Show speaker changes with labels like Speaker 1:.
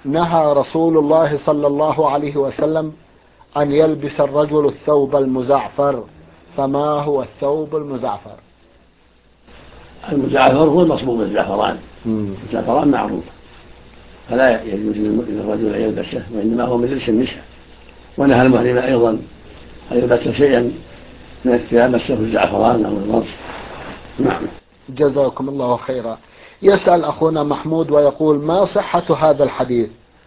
Speaker 1: نهى رسول الله صلى الله عليه وسلم أن يلبس الرجل الثوب المزعفر، فما هو الثوب المزعفر؟
Speaker 2: المزعفر هو المصبوغ بالزعفران. الزعفران معروف، فلا يجوز للرجل أن يلبسه، وإنما هو من لبس النساء. ونهى المحرم أيضا أن يلبس شيئا من الثياب مسه الزعفران أو الرص. نعم.
Speaker 1: جزاكم الله خيرا. يسأل أخونا محمود ويقول: ما صحة هذا الحديث